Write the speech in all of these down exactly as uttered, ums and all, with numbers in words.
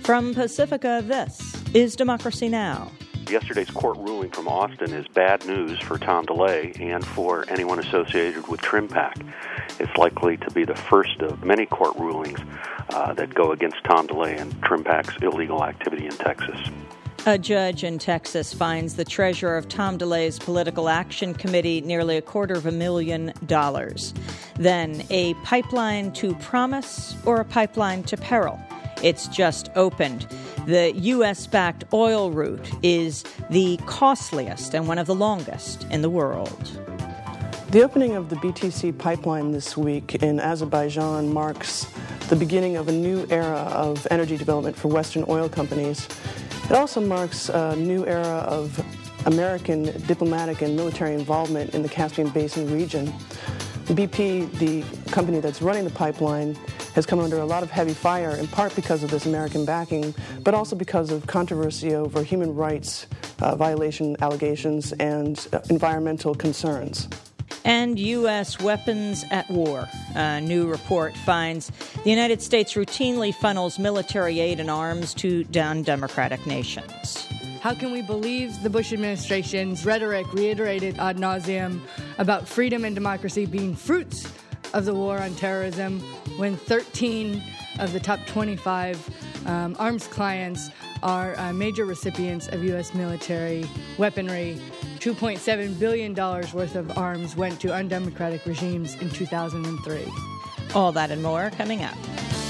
From Pacifica, this is Democracy Now! Yesterday's court ruling from Austin is bad news for Tom DeLay and for anyone associated with TrimPac. It's likely to be the first of many court rulings uh, that go against Tom DeLay and TrimPac's illegal activity in Texas. A judge in Texas fines the treasurer of Tom DeLay's Political Action Committee nearly a quarter of a million dollars. Then, a pipeline to promise or a pipeline to peril? It's just opened. The U S-backed oil route is the costliest and one of the longest in the world. The opening of the B T C pipeline this week in Azerbaijan marks the beginning of a new era of energy development for Western oil companies. It also marks a new era of American diplomatic and military involvement in the Caspian Basin region. The B P, the company that's running the pipeline, has come under a lot of heavy fire, in part because of this American backing, but also because of controversy over human rights uh, violation allegations and uh, environmental concerns. And U S weapons at war. A new report finds the United States routinely funnels military aid and arms to undemocratic nations. How can we believe the Bush administration's rhetoric reiterated ad nauseum about freedom and democracy being fruits of the war on terrorism when thirteen of the top twenty-five um, arms clients are uh, major recipients of U S military weaponry? two point seven billion dollars worth of arms went to undemocratic regimes in two thousand three. All that and more coming up.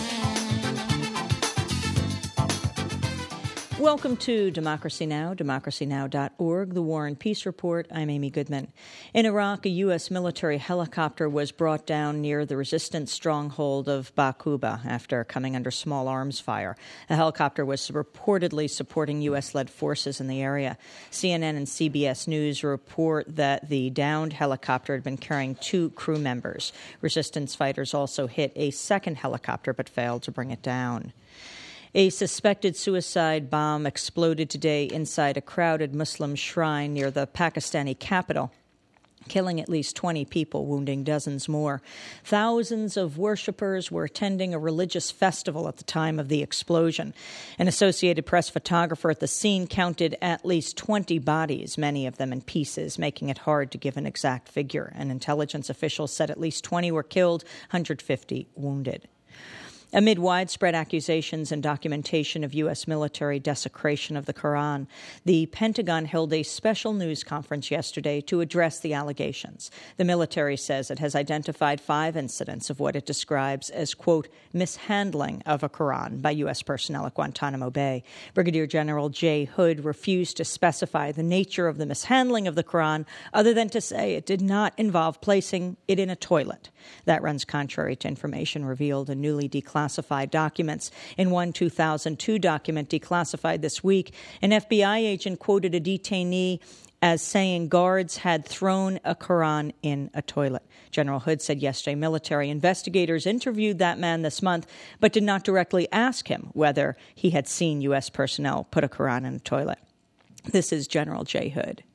Welcome to Democracy Now!, democracy now dot org, the War and Peace Report. I'm Amy Goodman. In Iraq, a U S military helicopter was brought down near the resistance stronghold of Baquba after coming under small arms fire. The helicopter was reportedly supporting U S-led forces in the area. C N N and C B S News report that the downed helicopter had been carrying two crew members. Resistance fighters also hit a second helicopter but failed to bring it down. A suspected suicide bomb exploded today inside a crowded Muslim shrine near the Pakistani capital, killing at least twenty people, wounding dozens more. Thousands of worshippers were attending a religious festival at the time of the explosion. An Associated Press photographer at the scene counted at least twenty bodies, many of them in pieces, making it hard to give an exact figure. An intelligence official said at least twenty were killed, one hundred fifty wounded. Amid widespread accusations and documentation of U S military desecration of the Quran, the Pentagon held a special news conference yesterday to address the allegations. The military says it has identified five incidents of what it describes as, quote, mishandling of a Quran by U S personnel at Guantanamo Bay. Brigadier General Jay Hood refused to specify the nature of the mishandling of the Quran other than to say it did not involve placing it in a toilet. That runs contrary to information revealed in newly declassified documents. In one two thousand two document declassified this week, an F B I agent quoted a detainee as saying guards had thrown a Quran in a toilet. General Hood said yesterday military investigators interviewed that man this month, but did not directly ask him whether he had seen U S personnel put a Quran in a toilet. This is General Jay Hood.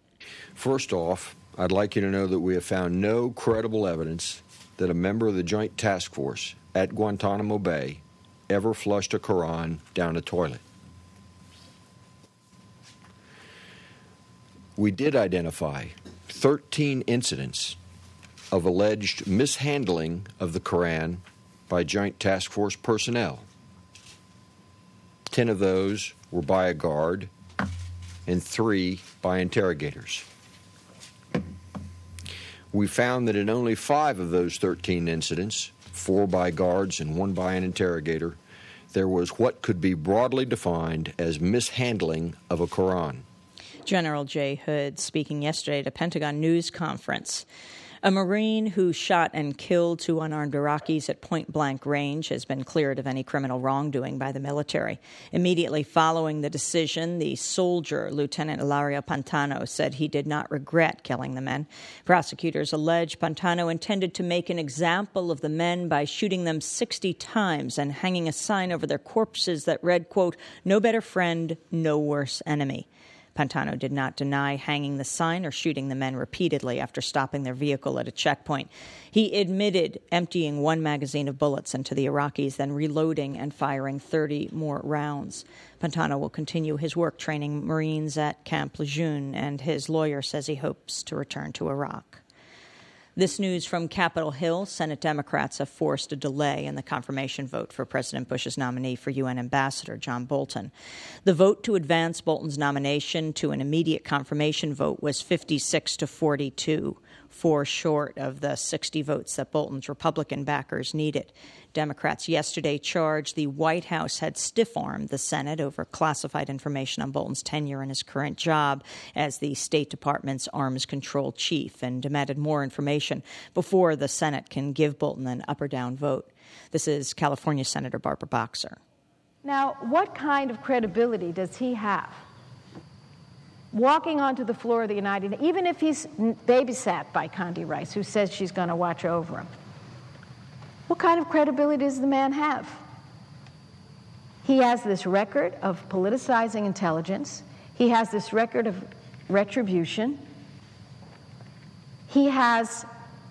First off, I'd like you to know that we have found no credible evidence that a member of the Joint Task Force at Guantanamo Bay ever flushed a Quran down a toilet. We did identify thirteen incidents of alleged mishandling of the Quran by Joint Task Force personnel. Ten of those were by a guard and three by interrogators. We found that in only five of those thirteen incidents, four by guards and one by an interrogator, there was what could be broadly defined as mishandling of a Quran. General Jay Hood speaking yesterday at a Pentagon news conference. A Marine who shot and killed two unarmed Iraqis at point-blank range has been cleared of any criminal wrongdoing by the military. Immediately following the decision, the soldier, Lieutenant Ilario Pantano, said he did not regret killing the men. Prosecutors allege Pantano intended to make an example of the men by shooting them sixty times and hanging a sign over their corpses that read, quote, "No better friend, no worse enemy." Pantano did not deny hanging the sign or shooting the men repeatedly after stopping their vehicle at a checkpoint. He admitted emptying one magazine of bullets into the Iraqis, then reloading and firing thirty more rounds. Pantano will continue his work training Marines at Camp Lejeune, and his lawyer says he hopes to return to Iraq. This news from Capitol Hill. Senate Democrats have forced a delay in the confirmation vote for President Bush's nominee for U N Ambassador John Bolton. The vote to advance Bolton's nomination to an immediate confirmation vote was fifty-six to forty-two, four short of the sixty votes that Bolton's Republican backers needed. Democrats yesterday charged the White House had stiff-armed the Senate over classified information on Bolton's tenure in his current job as the State Department's arms control chief, and demanded more information before the Senate can give Bolton an up or down vote. This is California Senator Barbara Boxer. Now, what kind of credibility does he have walking onto the floor of the United Nations, even if he's babysat by Condi Rice, who says she's going to watch over him? What kind of credibility does the man have? He has this record of politicizing intelligence. He has this record of retribution. He has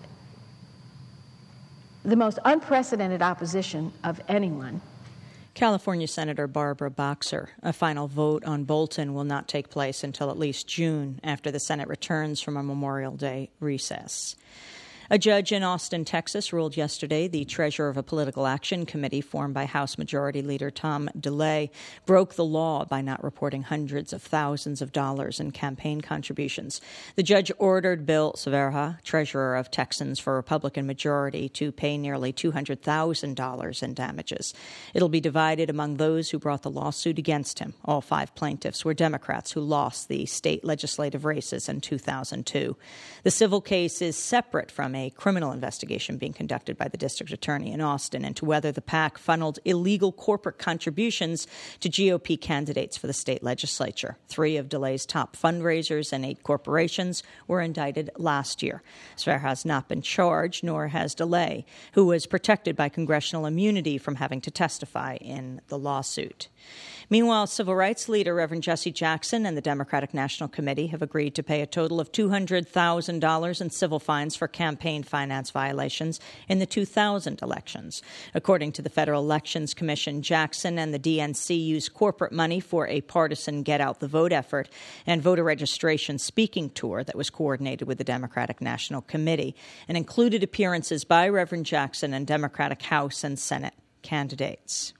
the most unprecedented opposition of anyone. California Senator Barbara Boxer. A final vote on Bolton will not take place until at least June, after the Senate returns from a Memorial Day recess. A judge in Austin, Texas, ruled yesterday the treasurer of a political action committee formed by House Majority Leader Tom DeLay broke the law by not reporting hundreds of thousands of dollars in campaign contributions. The judge ordered Bill Silverha, treasurer of Texans for Republican Majority, to pay nearly two hundred thousand dollars in damages. It'll be divided among those who brought the lawsuit against him. All five plaintiffs were Democrats who lost the state legislative races in two thousand two. The civil case is separate from a criminal investigation being conducted by the district attorney in Austin into whether the PAC funneled illegal corporate contributions to G O P candidates for the state legislature. Three of DeLay's top fundraisers and eight corporations were indicted last year. Sver has not been charged, nor has DeLay, who was protected by congressional immunity from having to testify in the lawsuit. Meanwhile, civil rights leader Reverend Jesse Jackson and the Democratic National Committee have agreed to pay a total of two hundred thousand dollars in civil fines for campaign finance violations in the two thousand elections. According to the Federal Elections Commission, Jackson and the D N C used corporate money for a partisan get-out-the-vote effort and voter registration speaking tour that was coordinated with the Democratic National Committee and included appearances by Reverend Jackson and Democratic House and Senate candidates.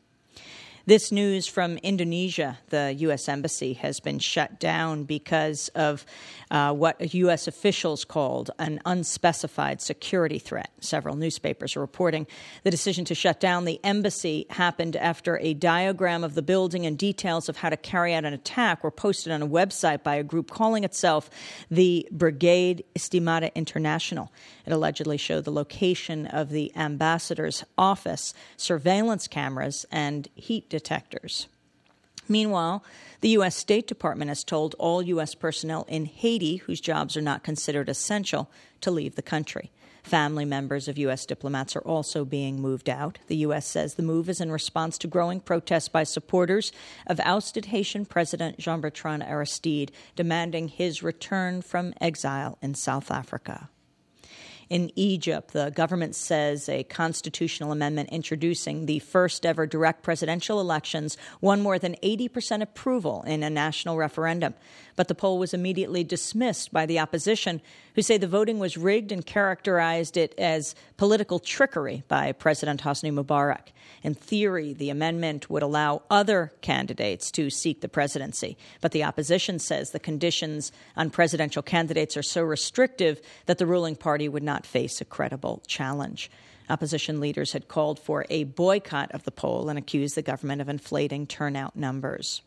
This news from Indonesia. The U S Embassy has been shut down because of uh, what U S officials called an unspecified security threat. Several newspapers are reporting the decision to shut down the embassy happened after a diagram of the building and details of how to carry out an attack were posted on a website by a group calling itself the Brigade Estimada International. It allegedly showed the location of the ambassador's office, surveillance cameras, and heat detectors. Meanwhile, the U S State Department has told all U S personnel in Haiti whose jobs are not considered essential to leave the country. Family members of U S diplomats are also being moved out. The U S says the move is in response to growing protests by supporters of ousted Haitian President Jean-Bertrand Aristide, demanding his return from exile in South Africa. In Egypt, the government says a constitutional amendment introducing the first ever direct presidential elections won more than eighty percent approval in a national referendum. But the poll was immediately dismissed by the opposition, who say the voting was rigged and characterized it as political trickery by President Hosni Mubarak. In theory, the amendment would allow other candidates to seek the presidency. But the opposition says the conditions on presidential candidates are so restrictive that the ruling party would not face a credible challenge. Opposition leaders had called for a boycott of the poll and accused the government of inflating turnout numbers.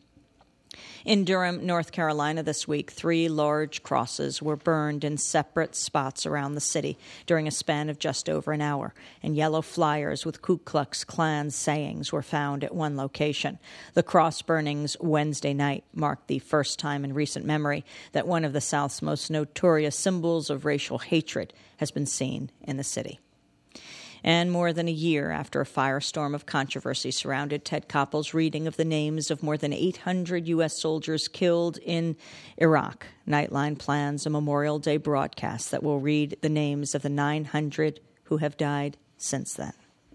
In Durham, North Carolina this week, three large crosses were burned in separate spots around the city during a span of just over an hour, and yellow flyers with Ku Klux Klan sayings were found at one location. The cross burnings Wednesday night marked the first time in recent memory that one of the South's most notorious symbols of racial hatred has been seen in the city. And more than a year after a firestorm of controversy surrounded Ted Koppel's reading of the names of more than eight hundred U S soldiers killed in Iraq, Nightline plans a Memorial Day broadcast that will read the names of the nine hundred who have died since then.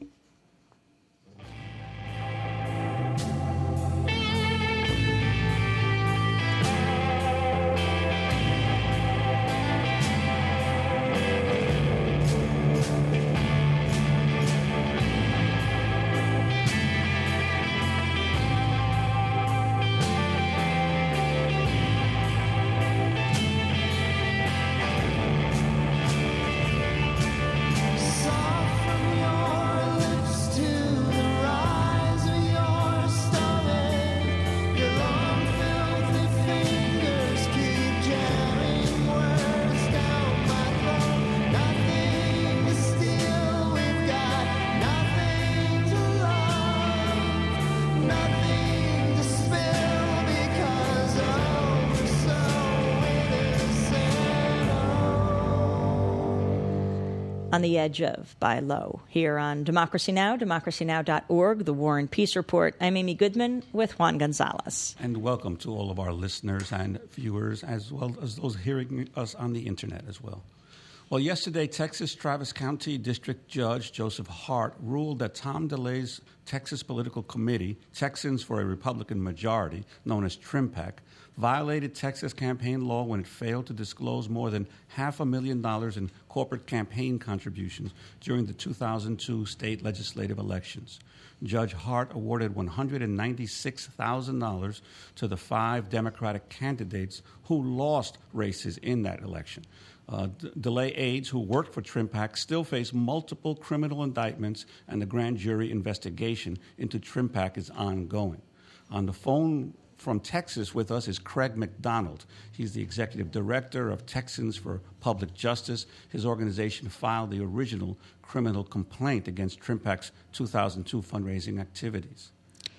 On the Edge of by Low, here on Democracy Now!, democracy now dot org, the War and Peace Report. I'm Amy Goodman with Juan Gonzalez. And welcome to all of our listeners and viewers, as well as those hearing us on the Internet as well. Well, yesterday, Texas Travis County District Judge Joseph Hart ruled that Tom DeLay's Texas Political Committee, Texans for a Republican Majority, known as TrimPAC, violated Texas campaign law when it failed to disclose more than half a million dollars in corporate campaign contributions during the two thousand two state legislative elections. Judge Hart awarded one hundred ninety-six thousand dollars to the five Democratic candidates who lost races in that election. Uh, D- DeLay aides who worked for TrimPAC still face multiple criminal indictments, and the grand jury investigation into TrimPAC is ongoing. On the phone from Texas with us is Craig McDonald. He's the executive director of Texans for Public Justice. His organization filed the original criminal complaint against TrimPAC's two thousand two fundraising activities.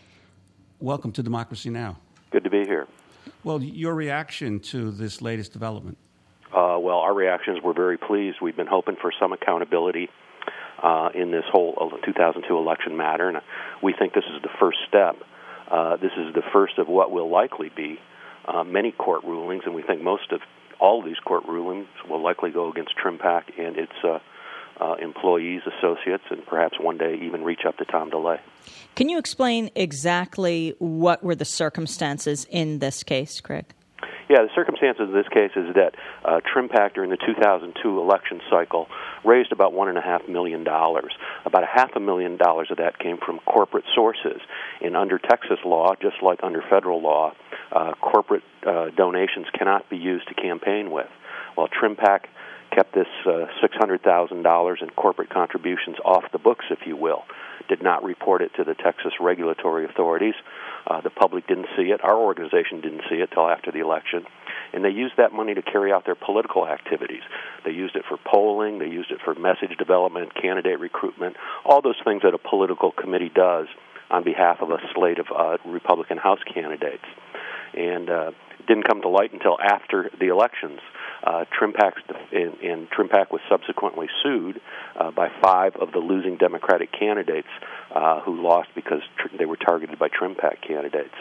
Welcome to Democracy Now! Good to be here. Well, your reaction to this latest development? Uh, well, our reactions were very pleased. We've been hoping for some accountability uh, in this whole two thousand two election matter, and we think this is the first step. Uh, this is the first of what will likely be uh, many court rulings, and we think most of all of these court rulings will likely go against TrimPAC and its uh, uh, employees, associates, and perhaps one day even reach up to Tom DeLay. Can you explain exactly what were the circumstances in this case, Craig? Yeah, the circumstances of this case is that uh, TrimPAC during the two thousand two election cycle raised about one and a half million dollars. About a half a million dollars of that came from corporate sources. And under Texas law, just like under federal law, uh, corporate uh, donations cannot be used to campaign with. While TrimPAC kept this uh, six hundred thousand dollars in corporate contributions off the books, if you will, did not report it to the Texas regulatory authorities. Uh, the public didn't see it. Our organization didn't see it till after the election. And they used that money to carry out their political activities. They used it for polling. They used it for message development, candidate recruitment, all those things that a political committee does on behalf of a slate of uh, Republican House candidates. And uh, it didn't come to light until after the elections. Uh, TrimPAC and, and TrimPAC was subsequently sued uh, by five of the losing Democratic candidates uh, who lost because tr- they were targeted by TrimPAC candidates.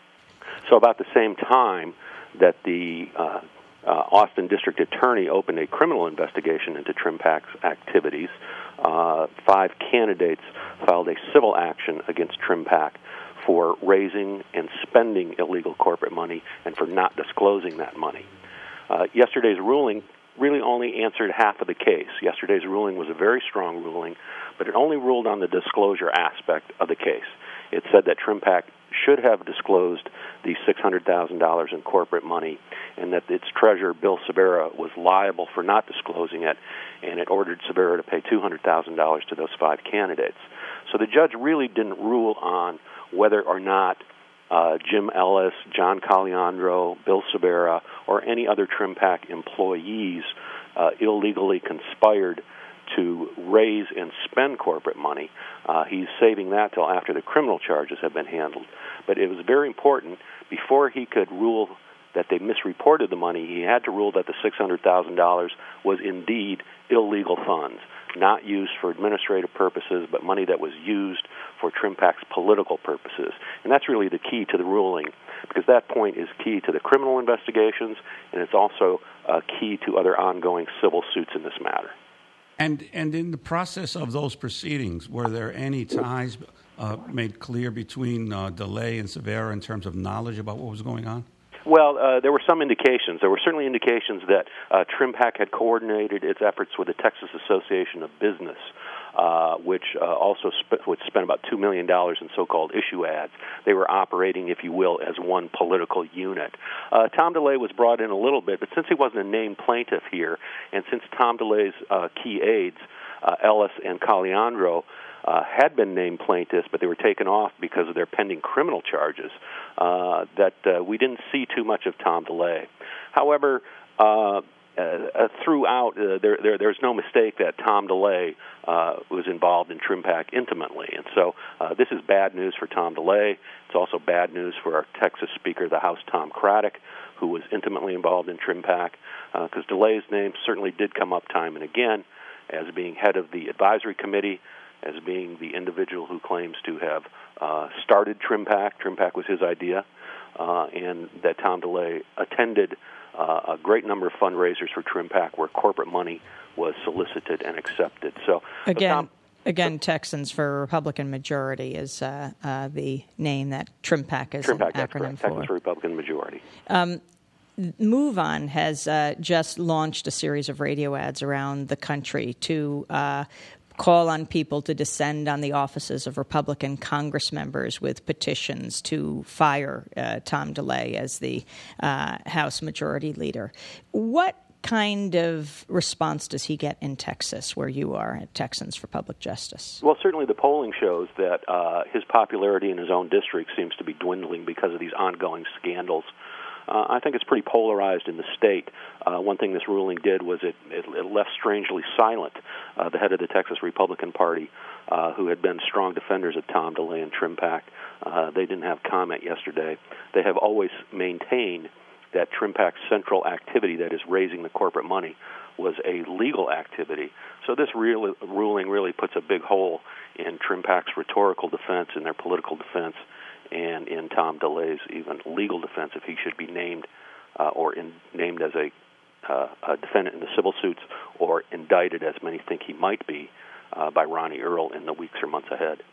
So about the same time that the uh, uh, Austin District Attorney opened a criminal investigation into TrimPAC's activities, uh, five candidates filed a civil action against TrimPAC for raising and spending illegal corporate money and for not disclosing that money. Uh, yesterday's ruling really only answered half of the case. Yesterday's ruling was a very strong ruling, but it only ruled on the disclosure aspect of the case. It said that TrimPAC should have disclosed the six hundred thousand dollars in corporate money and that its treasurer, Bill Cebera, was liable for not disclosing it, and it ordered Cebera to pay two hundred thousand dollars to those five candidates. So the judge really didn't rule on whether or not uh, Jim Ellis, John Caliandro, Bill Cebera, or any other TrimPAC employees uh, illegally conspired to raise and spend corporate money. Uh, he's saving that till after the criminal charges have been handled. But it was very important, before he could rule that they misreported the money, he had to rule that the six hundred thousand dollars was indeed illegal funds, not used for administrative purposes, but money that was used for Trim Pac's political purposes. And that's really the key to the ruling, because that point is key to the criminal investigations, and it's also uh, key to other ongoing civil suits in this matter. And and in the process of those proceedings, were there any ties uh, made clear between uh, DeLay and Cervera in terms of knowledge about what was going on? Well, uh, there were some indications. There were certainly indications that uh, Trim Pac had coordinated its efforts with the Texas Association of Business, uh, which uh, also sp- which spent about two million dollars in so-called issue ads. They were operating, if you will, as one political unit. Uh, Tom DeLay was brought in a little bit, but since he wasn't a named plaintiff here, and since Tom DeLay's uh, key aides, uh, Ellis and Caliandro, Uh, had been named plaintiffs, but they were taken off because of their pending criminal charges, uh, that uh, we didn't see too much of Tom DeLay. However, uh, uh, throughout, uh, there, there, there's no mistake that Tom DeLay uh, was involved in Trim Pac intimately. And so uh, this is bad news for Tom DeLay. It's also bad news for our Texas Speaker of the House, Tom Craddick, who was intimately involved in Trim Pac, because uh, DeLay's name certainly did come up time and again as being head of the advisory committee, as being the individual who claims to have uh, started Trim Pac. Trim Pac was his idea, uh, and that Tom DeLay attended uh, a great number of fundraisers for Trim Pac where corporate money was solicited and accepted. So again, Tom, again, Texans for Republican Majority is uh, uh, the name that Trim Pac is Trim Pac, an that's acronym correct. for. Texas for Republican Majority. Um, MoveOn has uh, just launched a series of radio ads around the country to uh, call on people to descend on the offices of Republican Congress members with petitions to fire uh, Tom DeLay as the uh, House Majority Leader. What kind of response does he get in Texas, where you are at Texans for Public Justice? Well, certainly the polling shows that uh, his popularity in his own district seems to be dwindling because of these ongoing scandals. Uh, I think it's pretty polarized in the state. Uh, one thing this ruling did was it, it, it left strangely silent uh, the head of the Texas Republican Party, uh, who had been strong defenders of Tom DeLay and Trim Pac. Uh, they didn't have comment yesterday. They have always maintained that Trim Pac's central activity, that is raising the corporate money, was a legal activity. So this real, ruling really puts a big hole in Trim Pac's rhetorical defense and their political defense, and in Tom DeLay's even legal defense, if he should be named uh, or in, named as a, uh, a defendant in the civil suits or indicted, as many think he might be, uh, by Ronnie Earl in the weeks or months ahead.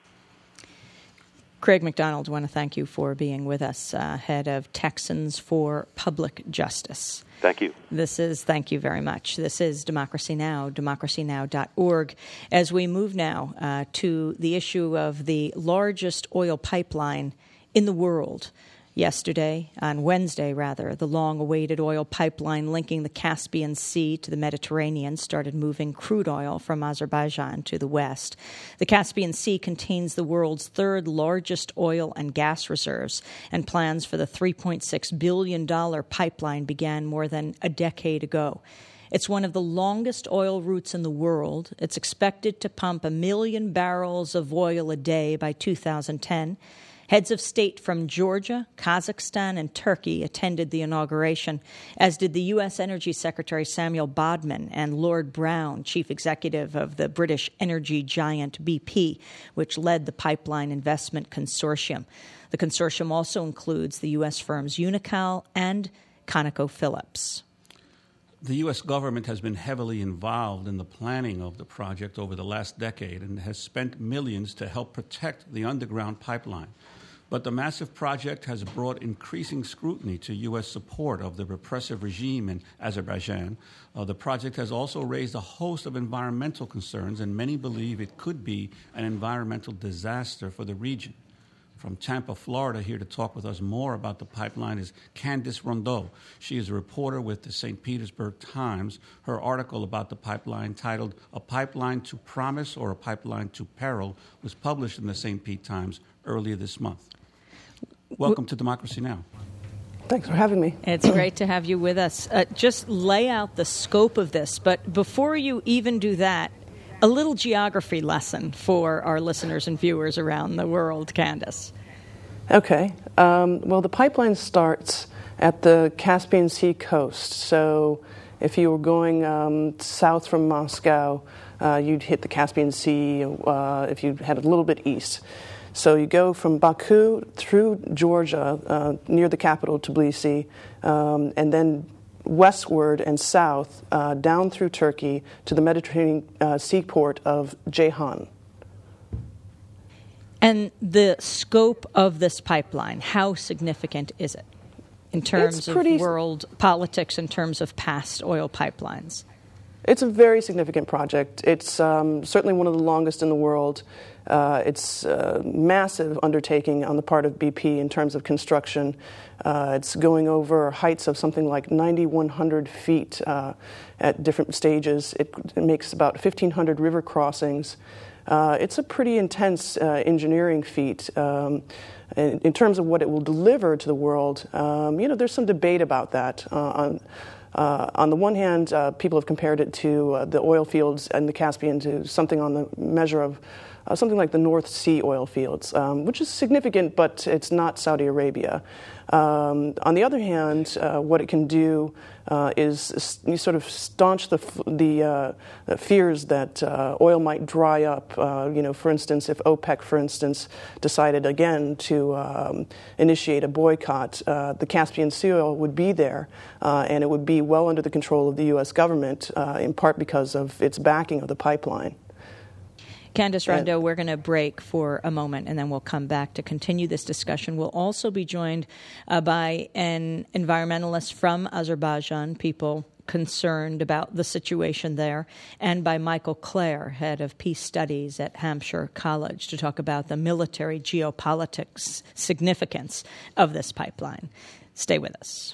Craig McDonald, I want to thank you for being with us, uh, head of Texans for Public Justice. Thank you. This is, thank you very much. This is Democracy Now!, democracy now dot org. As we move now uh, to the issue of the largest oil pipeline in the world. Yesterday, on Wednesday rather, the long-awaited oil pipeline linking the Caspian Sea to the Mediterranean started moving crude oil from Azerbaijan to the west. The Caspian Sea contains the world's third largest oil and gas reserves, and plans for the three point six billion dollars pipeline began more than a decade ago. It's one of the longest oil routes in the world. It's expected to pump a million barrels of oil a day by two thousand ten. Heads of state from Georgia, Kazakhstan, and Turkey attended the inauguration, as did the U S Energy Secretary Samuel Bodman and Lord Brown, chief executive of the British energy giant B P, which led the pipeline investment consortium. The consortium also includes the U S firms Unocal and ConocoPhillips. The U S government has been heavily involved in the planning of the project over the last decade and has spent millions to help protect the underground pipeline. But the massive project has brought increasing scrutiny to U S support of the repressive regime in Azerbaijan. Uh, the project has also raised a host of environmental concerns, and many believe it could be an environmental disaster for the region. From Tampa, Florida, here to talk with us more about the pipeline is Candice Rondeau. She is a reporter with the Saint Petersburg Times. Her article about the pipeline, titled A Pipeline to Promise or a Pipeline to Peril, was published in the Saint Pete Times earlier this month. Welcome to Democracy Now! Thanks for having me. It's great to have you with us. Uh, just lay out the scope of this, but before you even do that, a little geography lesson for our listeners and viewers around the world, Candice. Okay. Um, well, the pipeline starts at the Caspian Sea coast. So if you were going um, south from Moscow, uh, you'd hit the Caspian Sea uh, if you had a little bit east. So you go from Baku through Georgia, uh, near the capital, Tbilisi, um, and then westward and south, uh, down through Turkey to the Mediterranean uh, seaport of Ceyhan. And the scope of this pipeline, how significant is it in terms of world politics, in terms of past oil pipelines? It's a very significant project. It's um, certainly one of the longest in the world. Uh, it's a massive undertaking on the part of B P in terms of construction. Uh, it's going over heights of something like nine thousand one hundred feet uh, at different stages. It, it makes about fifteen hundred river crossings. Uh, it's a pretty intense uh, engineering feat. Um, in, in terms of what it will deliver to the world, um, you know, there's some debate about that. Uh, on, uh, on the one hand, uh, people have compared it to uh, the oil fields in the Caspian to something on the measure of uh, something like the North Sea oil fields, um, which is significant, but it's not Saudi Arabia. Um, on the other hand, uh, what it can do uh, is you sort of staunch the the, uh, the fears that uh, oil might dry up. Uh, you know, for instance, if OPEC, for instance, decided again to um, initiate a boycott, uh, the Caspian Sea oil would be there, uh, and it would be well under the control of the U S government, uh, in part because of its backing of the pipeline. Candice Rondeau, we're going to break for a moment, and then we'll come back to continue this discussion. We'll also be joined uh, by an environmentalist from Azerbaijan, people concerned about the situation there, and by Michael Clare, head of peace studies at Hampshire College, to talk about the military geopolitics significance of this pipeline. Stay with us.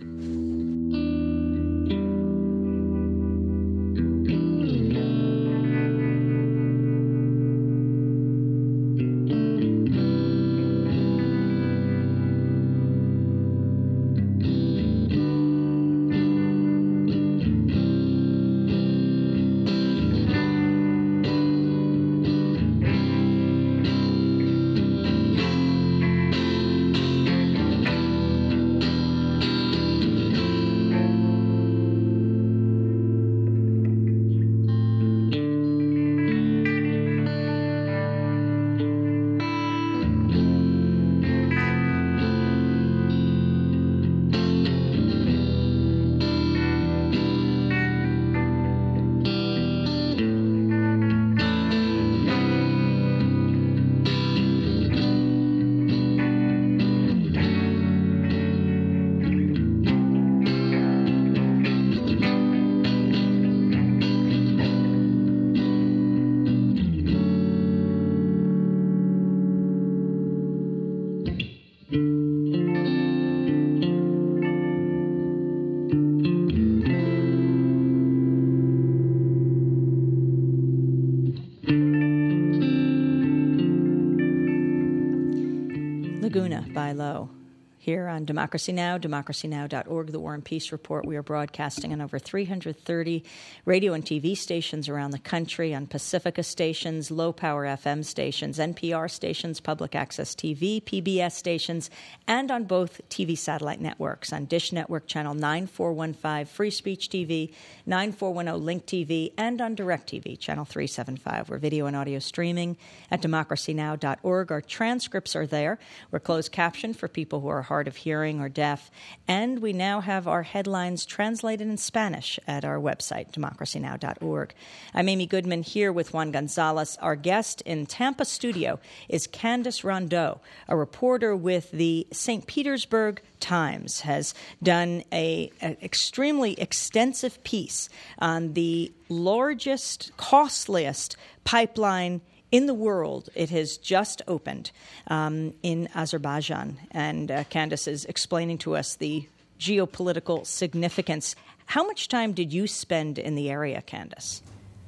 Laguna by Low. Here on Democracy Now!, democracy now dot org, the War and Peace Report. We are broadcasting on over three hundred thirty radio and T V stations around the country, on Pacifica stations, low-power F M stations, N P R stations, public access T V, P B S stations, and on both T V satellite networks, on Dish Network Channel nine four one five, Free Speech T V, nine four one zero Link T V, and on DirecTV Channel three seventy-five. We're video and audio streaming at democracy now dot org. Our transcripts are there. We're closed captioned for people who are hard of hearing or deaf. And we now have our headlines translated in Spanish at our website, democracy now dot org. I'm Amy Goodman here with Juan Gonzalez. Our guest in Tampa studio is Candice Rondeau, a reporter with the Saint Petersburg Times, has done a, an extremely extensive piece on the largest, costliest pipeline in the world. It has just opened um, in Azerbaijan, and uh, Candice is explaining to us the geopolitical significance. How much time did you spend in the area, Candice?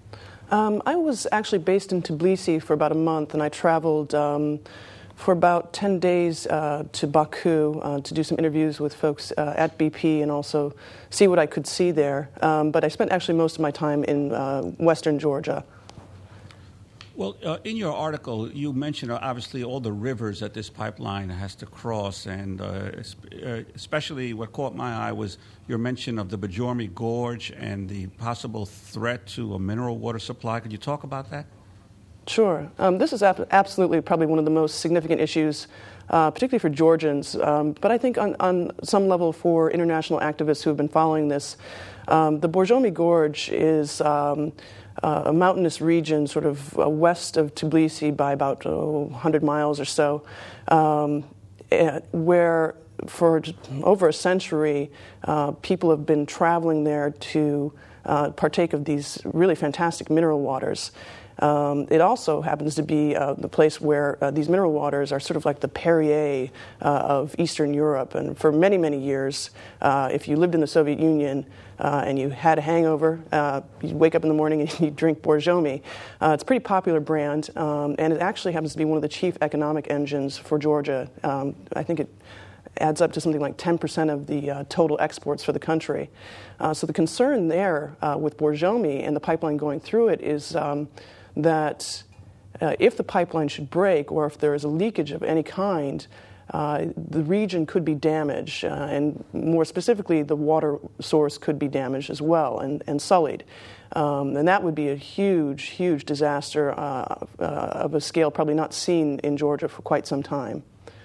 Um, I was actually based in Tbilisi for about a month, and I traveled um, for about ten days uh, to Baku uh, to do some interviews with folks uh, at B P and also see what I could see there. Um, but I spent actually most of my time in uh, western Georgia. Well, uh, in your article, you mentioned uh, obviously all the rivers that this pipeline has to cross, and uh, especially what caught my eye was your mention of the Bajormi Gorge and the possible threat to a mineral water supply. Could you talk about that? Sure. Um, this is ap- absolutely probably one of the most significant issues, uh, particularly for Georgians, um, but I think on, on some level for international activists who have been following this. Um, the Borjomi Gorge is um, uh, a mountainous region sort of uh, west of Tbilisi by about oh, one hundred miles or so, um, where for over a century uh, people have been traveling there to uh, partake of these really fantastic mineral waters. Um, it also happens to be uh, the place where uh, these mineral waters are sort of like the Perrier uh, of Eastern Europe. And for many, many years, uh, if you lived in the Soviet Union uh, and you had a hangover, uh, you'd wake up in the morning and you'd drink Borjomi. Uh, it's a pretty popular brand, um, and it actually happens to be one of the chief economic engines for Georgia. Um, I think it adds up to something like ten percent of the uh, total exports for the country. Uh, so the concern there uh, with Borjomi and the pipeline going through it is um, that uh, if the pipeline should break or if there is a leakage of any kind, uh, the region could be damaged, uh, and more specifically, the water source could be damaged as well and, and sullied. Um, and that would be a huge, huge disaster uh, uh, of a scale probably not seen in Georgia for quite some time.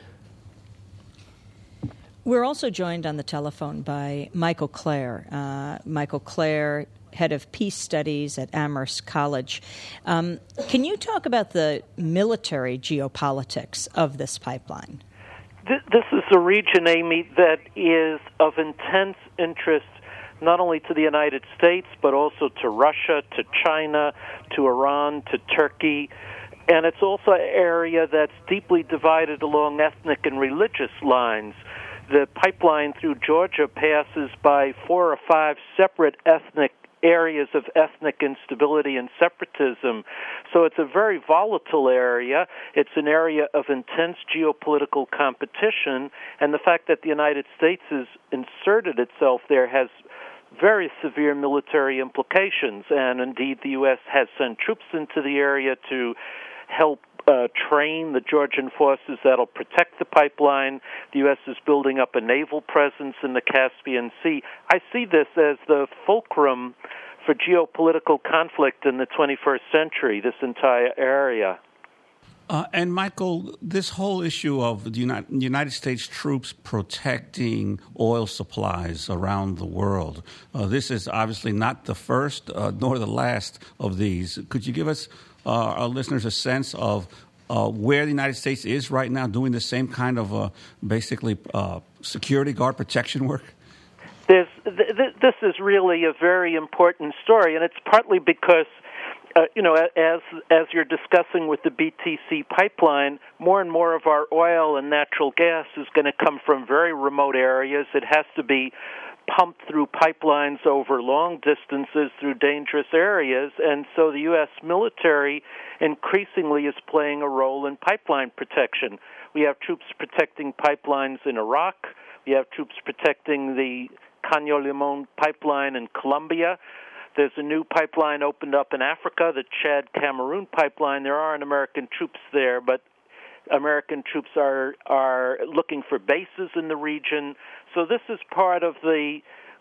We're also joined on the telephone by Michael Clare. Uh, Michael Clare, head of peace studies at Amherst College. Um, can you talk about the military geopolitics of this pipeline? This is a region, Amy, that is of intense interest not only to the United States, but also to Russia, to China, to Iran, to Turkey. And it's also an area that's deeply divided along ethnic and religious lines. The pipeline through Georgia passes by four or five separate ethnic areas of ethnic instability and separatism. So it's a very volatile area. It's an area of intense geopolitical competition, and the fact that the United States has inserted itself there has very severe military implications. And indeed, the U S has sent troops into the area to help Uh, train the Georgian forces that'll protect the pipeline. The U S is building up a naval presence in the Caspian Sea. I see this as the fulcrum for geopolitical conflict in the twenty-first century, this entire area. Uh, and, Michael, this whole issue of the United, United States troops protecting oil supplies around the world, uh, this is obviously not the first uh, nor the last of these. Could you give us Uh, our listeners a sense of uh, where the United States is right now doing the same kind of uh, basically uh, security guard protection work? There's, th- th- this is really a very important story, and it's partly because, uh, you know, as as you're discussing with the B T C pipeline, more and more of our oil and natural gas is going to come from very remote areas. It has to be pumped through pipelines over long distances through dangerous areas, and so the U S military increasingly is playing a role in pipeline protection. We have troops protecting pipelines in Iraq. We have troops protecting the Caño Limón pipeline in Colombia. There's a new pipeline opened up in Africa, the Chad-Cameroon pipeline. There aren't American troops there, but American troops are are looking for bases in the region. So this is part of the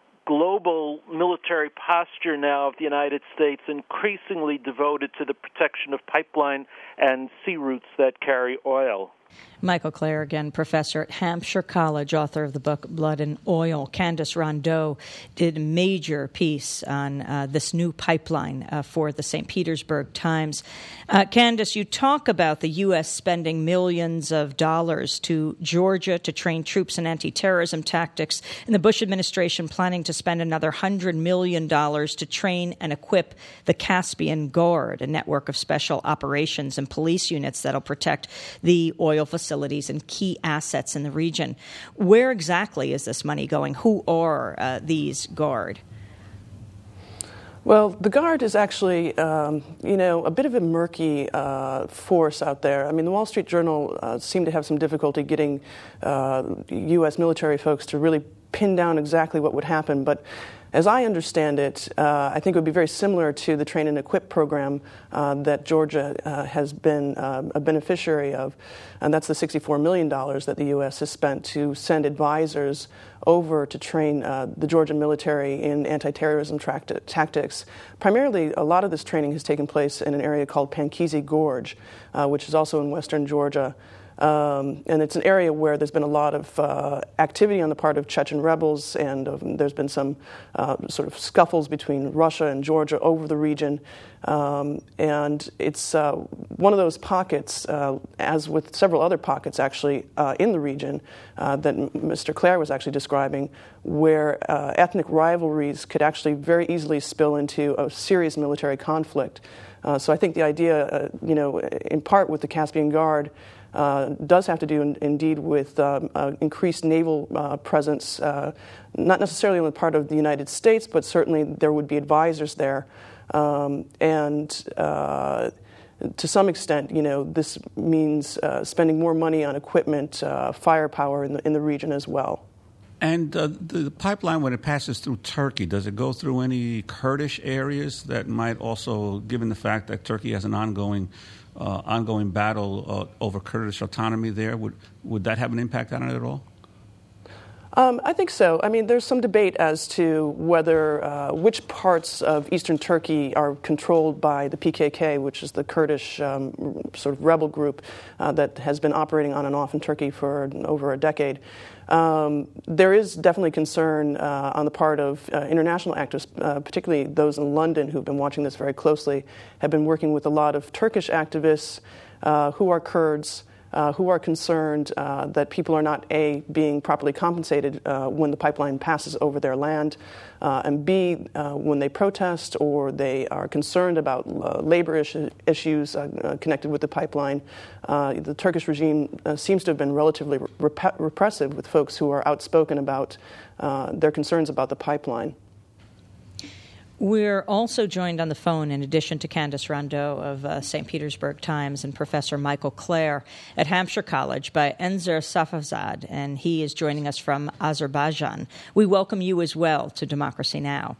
global military posture now of the United States, increasingly devoted to the protection of pipeline and sea routes that carry oil. Michael Clare, again, professor at Hampshire College, author of the book Blood and Oil. Candace Rondeau did a major piece on uh, this new pipeline uh, for the Saint Petersburg Times. Uh, Candace, you talk about the U S spending millions of dollars to Georgia to train troops in anti-terrorism tactics, and the Bush administration planning to spend another one hundred million dollars to train and equip the Caspian Guard, a network of special operations and police units that'll protect the oil facilities and key assets in the region. Where exactly is this money going? Who are uh, these Guard? Well, the Guard is actually, um, you know, a bit of a murky uh, force out there. I mean, the Wall Street Journal uh, seemed to have some difficulty getting uh, U S military folks to really pin down exactly what would happen, but As I understand it, uh, I think it would be very similar to the Train and Equip program uh, that Georgia uh, has been uh, a beneficiary of, and that's the sixty-four million dollars that the U S has spent to send advisors over to train uh, the Georgia military in anti-terrorism tract- tactics. Primarily, a lot of this training has taken place in an area called Pankesi Gorge, uh, which is also in western Georgia. Um, and it's an area where there's been a lot of uh, activity on the part of Chechen rebels, and um, there's been some uh, sort of scuffles between Russia and Georgia over the region. Um, and it's uh, one of those pockets, uh, as with several other pockets actually uh, in the region uh, that Mister Clair was actually describing, where uh, ethnic rivalries could actually very easily spill into a serious military conflict. Uh, so I think the idea, uh, you know, in part with the Caspian Guard, Uh, does have to do in, indeed with um, uh, increased naval uh, presence, uh, not necessarily on the part of the United States, but certainly there would be advisors there. Um, and uh, to some extent, you know, this means uh, spending more money on equipment, uh, firepower in the, in the region as well. And uh, the pipeline, when it passes through Turkey, does it go through any Kurdish areas that might also, given the fact that Turkey has an ongoing uh, ongoing battle uh, over Kurdish autonomy there, would would that have an impact on it at all? Um, I think so. I mean, there's some debate as to whether uh, which parts of eastern Turkey are controlled by the P K K, which is the Kurdish um, sort of rebel group uh, that has been operating on and off in Turkey for over a decade. Um, there is definitely concern uh, on the part of uh, international actors, uh, particularly those in London who've been watching this very closely, have been working with a lot of Turkish activists uh, who are Kurds, Uh, who are concerned uh, that people are not, A, being properly compensated uh, when the pipeline passes over their land, uh, and B, uh, when they protest or they are concerned about uh, labor issue, issues uh, uh, connected with the pipeline. Uh, the Turkish regime uh, seems to have been relatively rep- repressive with folks who are outspoken about uh, their concerns about the pipeline. We're also joined on the phone, in addition to Candice Rondeau of uh, Saint Petersburg Times and Professor Michael Clair at Hampshire College, by Enzer Safazad, and he is joining us from Azerbaijan. We welcome you as well to Democracy Now!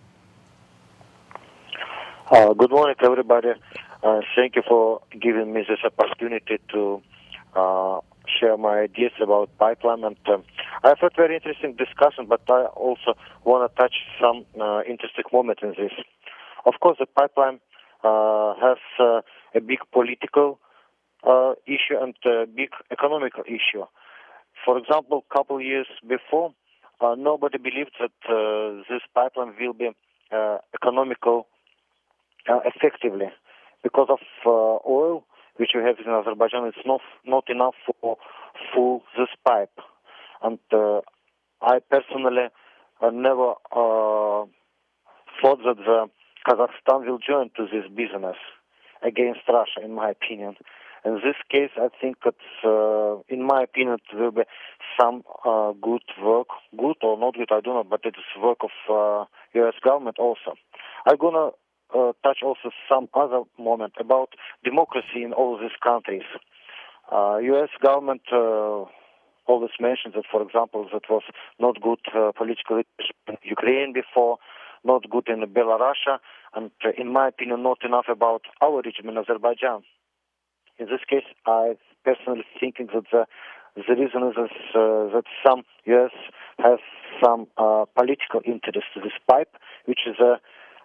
Uh, good morning, everybody. Uh, thank you for giving me this opportunity to uh, share my ideas about pipeline. And um, I've had very interesting discussion, but I also want to touch some uh, interesting moment in this. Of course, the pipeline uh, has uh, a big political uh, issue and a big economical issue. For example, a couple of years before, uh, nobody believed that uh, this pipeline will be uh, economical uh, effectively because of uh, oil, which we have in Azerbaijan. It's not not enough for full this pipe, and uh, I personally uh, never uh, thought that the Kazakhstan will join to this business against Russia, in my opinion. In this case, I think it's, uh, in my opinion, it will be some uh, good work, good or not good, I don't know, but it is work of uh, U S government also. I'm gonna uh, touch also some other moment about democracy in all these countries. Uh, U S government uh, always mentions that, for example, that was not good uh, political leadership in Ukraine before, not good in Belarus, and uh, in my opinion, not enough about our region in Azerbaijan. In this case, I personally thinking that the, the reason is uh, that some U S has some uh, political interest in this pipe, which is a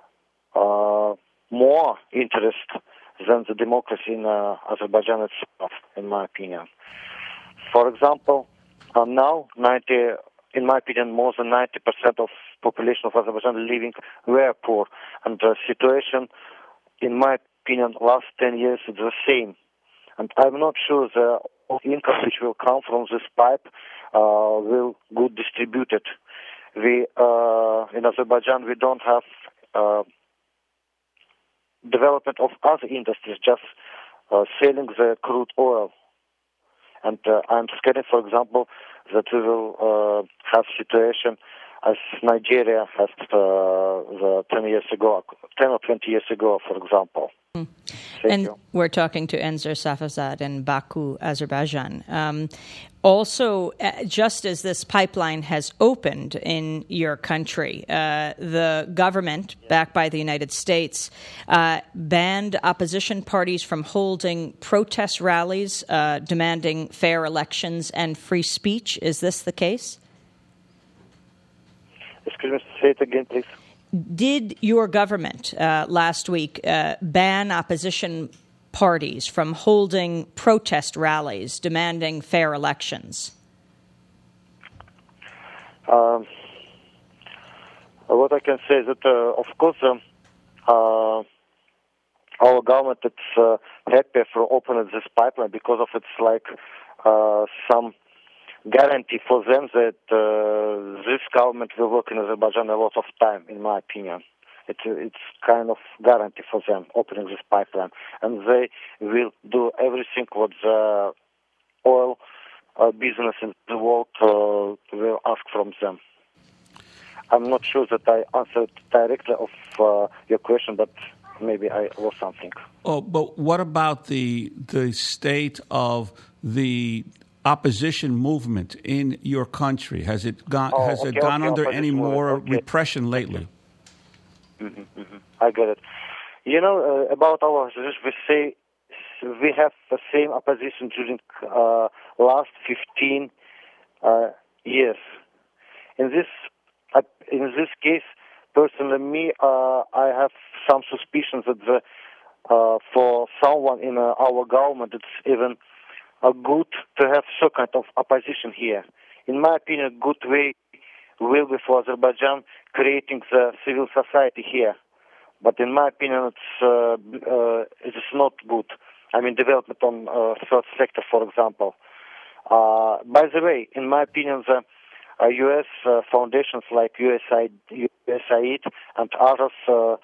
uh, more interest than the democracy in uh, Azerbaijan itself, in my opinion. For example, uh, now ninety, in my opinion, more than ninety percent of population of Azerbaijan living very poor, and the situation, in my opinion, last ten years is the same. And I'm not sure the income which will come from this pipe uh, will good distributed. We uh, in Azerbaijan we don't have uh, development of other industries, just uh, selling the crude oil. And uh, I'm scared, for example, that we will uh, have situation as Nigeria has uh, the ten years ago, ten or twenty years ago, for example. Mm. Thank and you. We're talking to Enzer Safazad in Baku, Azerbaijan. Um, also, uh, just as this pipeline has opened in your country, uh, the government, backed by the United States, uh, banned opposition parties from holding protest rallies uh, demanding fair elections and free speech. Is this the case? Excuse me, say it again, please. Did your government uh, last week uh, ban opposition parties from holding protest rallies demanding fair elections? Um, what I can say is that, uh, of course, um, uh, our government is uh, happy for opening this pipeline because of it's like uh, some guarantee for them that uh, this government will work in Azerbaijan a lot of time, in my opinion. It, it's kind of guarantee for them opening this pipeline. And they will do everything what the oil uh, business in the world uh, will ask from them. I'm not sure that I answered directly of uh, your question, but maybe I lost something. Oh, but what about the the state of the opposition movement in your country? Has it gone? Oh, has okay, it gone okay, under any more okay. repression lately? Mm-hmm, mm-hmm. I get it. You know, uh, about our opposition, we say we have the same opposition during uh, last fifteen uh, years. In this, uh, in this case, personally, me, uh, I have some suspicions that the, uh, for someone in uh, our government, it's even uh, good to have some kind of opposition here. In my opinion, a good way will be for Azerbaijan creating the civil society here. But in my opinion, it's, uh, uh, it is not good. I mean, development on uh, third sector, for example. Uh, by the way, in my opinion, the uh, U S uh, foundations like U S A I D and others uh,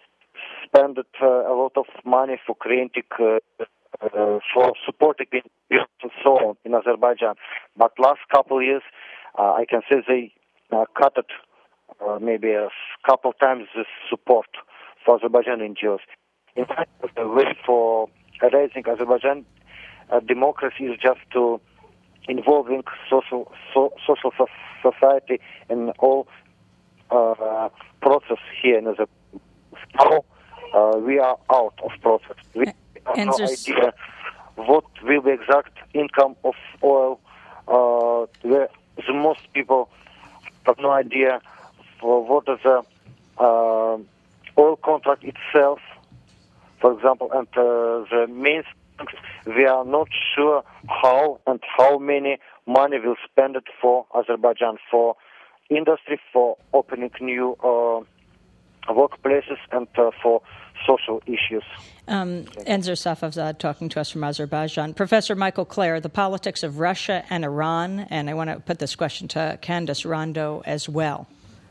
spend uh, a lot of money for creating, uh, uh, for supporting and so on in Azerbaijan. But last couple of years, uh, I can say they uh, cut it uh, maybe a couple times this support for Azerbaijan N G Os. In fact, the way for raising Azerbaijan uh, democracy is just to involving social so, social society in all uh, process here in Azerbaijan. Now uh, we are out of process. We have no idea what will be exact income of oil. Uh, the, the most people have no idea for what is the uh, oil contract itself, for example, and uh, the main things, we are not sure how and how many money will spend it for Azerbaijan, for industry, for opening new uh, workplaces, and uh, for social issues. Um, Enzer Safavzad talking to us from Azerbaijan. Professor Michael Clare, the politics of Russia and Iran, and I want to put this question to Candace Rondeau as well.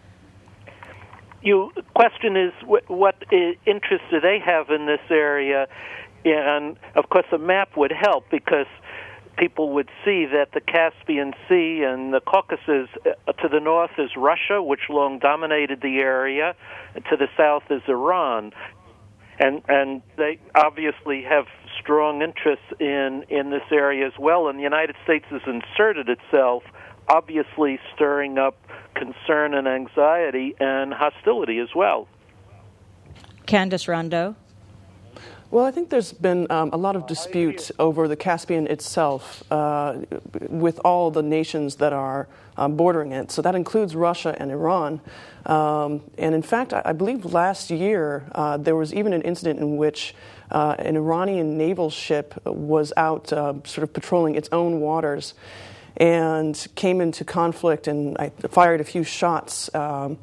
You question is what, what interest do they have in this area? And of course, a map would help because people would see that the Caspian Sea and the Caucasus uh, to the north is Russia, which long dominated the area, and to the south is Iran. And and they obviously have strong interests in, in this area as well. And the United States has inserted itself, obviously stirring up concern and anxiety and hostility as well. Candace Rondeau? Well, I think there's been um, a lot of dispute over the Caspian itself uh, with all the nations that are um, bordering it. So that includes Russia and Iran. Um, and in fact, I, I believe last year uh, there was even an incident in which uh, an Iranian naval ship was out uh, sort of patrolling its own waters and came into conflict and I fired a few shots um,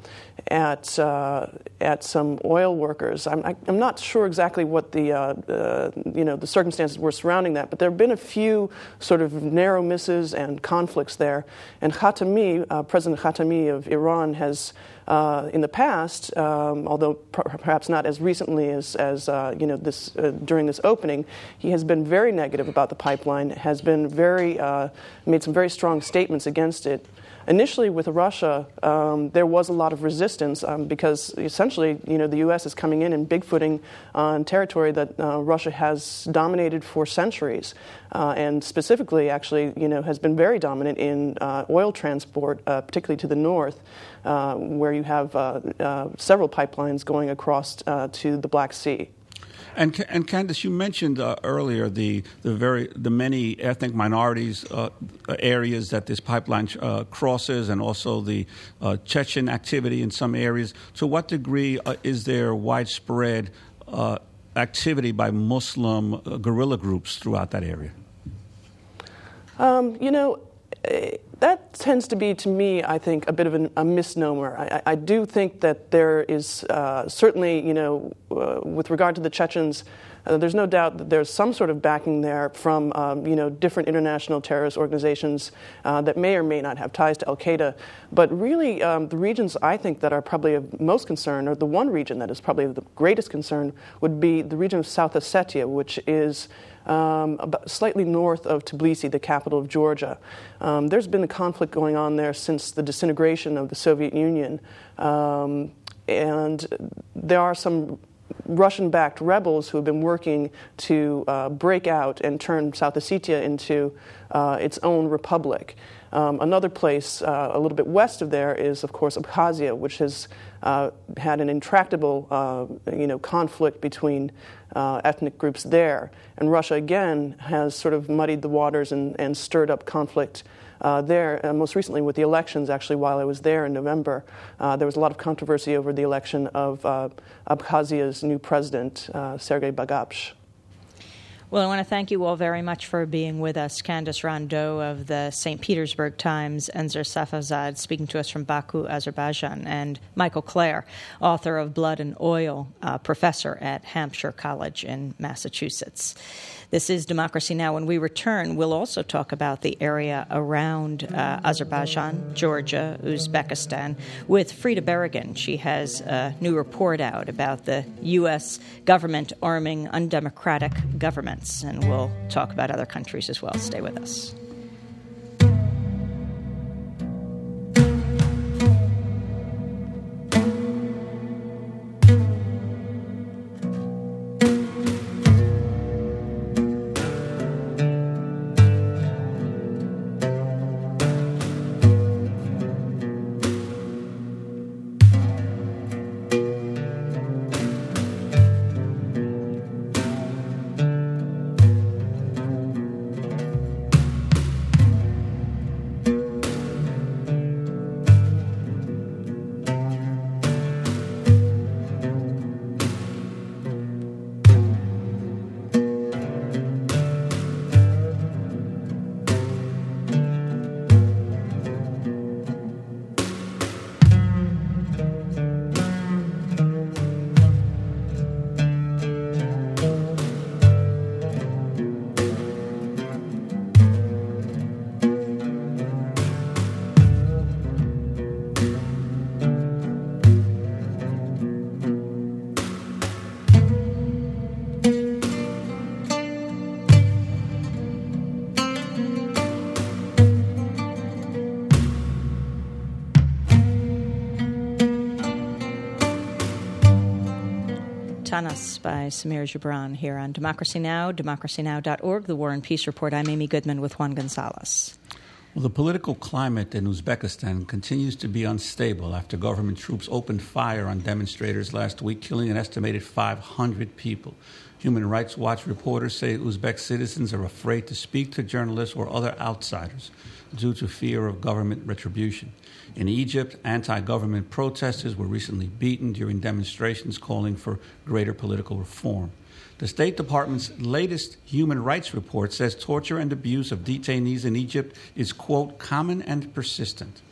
at uh, at some oil workers. I'm, I, I'm not sure exactly what the uh, uh, you know the circumstances were surrounding that, but there have been a few sort of narrow misses and conflicts there. And Khatami, uh, President Khatami of Iran, has uh, in the past, um, although per- perhaps not as recently as as uh, you know this uh, during this opening, he has been very negative about the pipeline. Has been very uh, made some very strong statements against it. Initially, with Russia, um, there was a lot of resistance um, because essentially, you know, the U S is coming in and bigfooting on territory that uh, Russia has dominated for centuries, uh, and specifically, actually, you know, has been very dominant in uh, oil transport, uh, particularly to the north, uh, where you have uh, uh, several pipelines going across uh, to the Black Sea. And, and Candace, you mentioned uh, earlier the the very the many ethnic minorities uh, areas that this pipeline uh, crosses, and also the uh, Chechen activity in some areas. To what degree uh, is there widespread uh, activity by Muslim uh, guerrilla groups throughout that area? Um, you know. Uh, That tends to be, to me, I think, a bit of an, a misnomer. I, I do think that there is uh, certainly, you know, uh, with regard to the Chechens, uh, there's no doubt that there's some sort of backing there from, um, you know, different international terrorist organizations uh, that may or may not have ties to Al-Qaeda. But really, um, the regions I think that are probably of most concern, or the one region that is probably of the greatest concern, would be the region of South Ossetia, which is Um, about slightly north of Tbilisi, the capital of Georgia. Um, there's been a conflict going on there since the disintegration of the Soviet Union. Um, and there are some Russian-backed rebels who have been working to uh, break out and turn South Ossetia into uh, its own republic. Um, another place uh, a little bit west of there is, of course, Abkhazia, which has uh, had an intractable, uh, you know, conflict between uh, ethnic groups there. And Russia, again, has sort of muddied the waters and, and stirred up conflict uh, there. Uh, most recently with the elections, actually, while I was there in November, uh, there was a lot of controversy over the election of uh, Abkhazia's new president, uh, Sergei Bagapsh. Well, I want to thank you all very much for being with us. Candace Rondeau of the Saint Petersburg Times, Enzer Safazad speaking to us from Baku, Azerbaijan, and Michael Clare, author of Blood and Oil, uh, professor at Hampshire College in Massachusetts. This is Democracy Now! When we return, we'll also talk about the area around uh, Azerbaijan, Georgia, Uzbekistan with Frida Berrigan. She has a new report out about the U S government arming undemocratic governments, and we'll talk about other countries as well. Stay with us. Tanas by Samir Gibran here on Democracy Now!, democracy now dot org, the War and Peace Report. I'm Amy Goodman with Juan Gonzalez. Well, the political climate in Uzbekistan continues to be unstable after government troops opened fire on demonstrators last week, killing an estimated five hundred people. Human Rights Watch reporters say Uzbek citizens are afraid to speak to journalists or other outsiders due to fear of government retribution. In Egypt, anti-government protesters were recently beaten during demonstrations calling for greater political reform. The State Department's latest human rights report says torture and abuse of detainees in Egypt is, quote, common and persistent.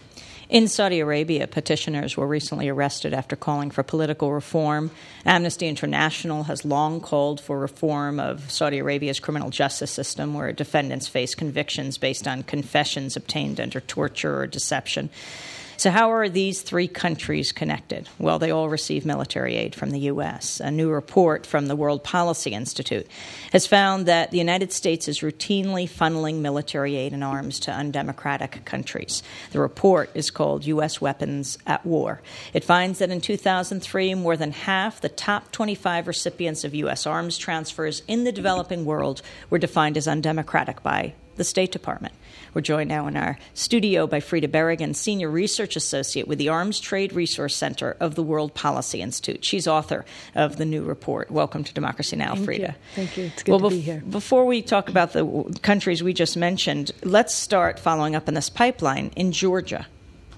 In Saudi Arabia, petitioners were recently arrested after calling for political reform. Amnesty International has long called for reform of Saudi Arabia's criminal justice system, where defendants face convictions based on confessions obtained under torture or deception. So how are these three countries connected? Well, they all receive military aid from the U S. A new report from the World Policy Institute has found that the United States is routinely funneling military aid and arms to undemocratic countries. The report is called U S Weapons at War. It finds that in two thousand three, more than half the top twenty-five recipients of U S arms transfers in the developing world were defined as undemocratic by the State Department. We're joined now in our studio by Frida Berrigan, Senior Research Associate with the Arms Trade Resource Center of the World Policy Institute. She's author of the new report. Welcome to Democracy Now!, Thank Frida. You. Thank you. It's good well, to bef- be here. Before we talk about the w- countries we just mentioned, let's start following up on this pipeline in Georgia.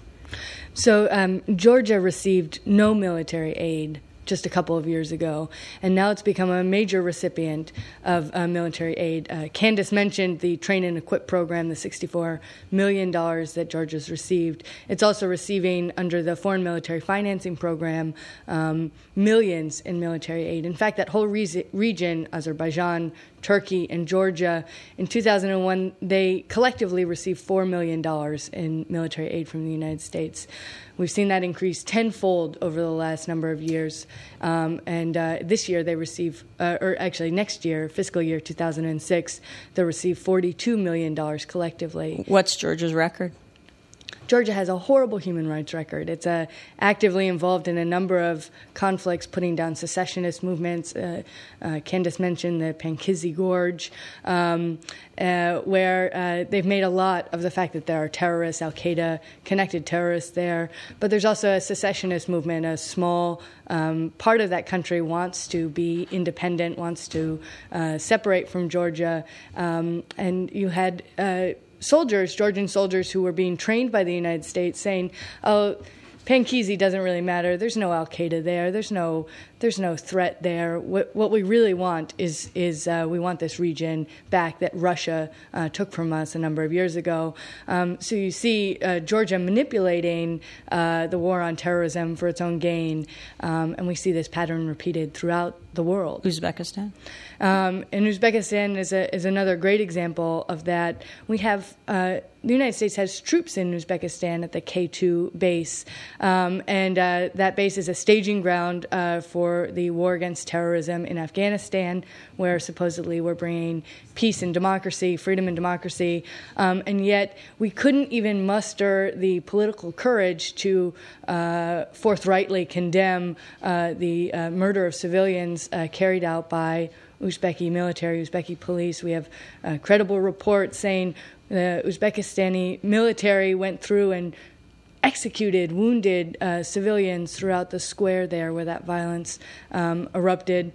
So um, Georgia received no military aid just a couple of years ago, and now it's become a major recipient of uh, military aid. Uh, Candace mentioned the Train and Equip program, the sixty-four million dollars that Georgia's received. It's also receiving, under the Foreign Military Financing Program, um, millions in military aid. In fact, that whole re- region, Azerbaijan, Turkey, and Georgia, in two thousand one, they collectively received four million dollars in military aid from the United States. We've seen that increase tenfold over the last number of years. Um, and uh, this year they receive, uh, or actually next year, fiscal year two thousand six, they'll receive forty-two million dollars collectively. What's Georgia's record? Georgia has a horrible human rights record. It's uh, actively involved in a number of conflicts, putting down secessionist movements. Uh, uh, Candace mentioned the Pankizi Gorge, um, uh, where uh, they've made a lot of the fact that there are terrorists, Al-Qaeda-connected terrorists there. But there's also a secessionist movement. A small um, part of that country wants to be independent, wants to uh, separate from Georgia. Um, and you had Uh, soldiers, Georgian soldiers who were being trained by the United States saying, oh, Pankizi doesn't really matter. There's no Al-Qaeda there. There's no there's no threat there. What, what we really want is is uh, we want this region back that Russia uh, took from us a number of years ago. Um, so you see uh, Georgia manipulating uh, the war on terrorism for its own gain, um, and we see this pattern repeated throughout the world. Uzbekistan? Um, and Uzbekistan is a, is another great example of that. We have uh, the United States has troops in Uzbekistan at the K two base, um, and uh, that base is a staging ground uh, for the war against terrorism in Afghanistan, where supposedly we're bringing peace and democracy, freedom and democracy, um, and yet we couldn't even muster the political courage to uh, forthrightly condemn uh, the uh, murder of civilians uh, carried out by Uzbeki military, Uzbeki police. We have uh, credible reports saying the Uzbekistani military went through and executed, wounded uh, civilians throughout the square there where that violence um, erupted.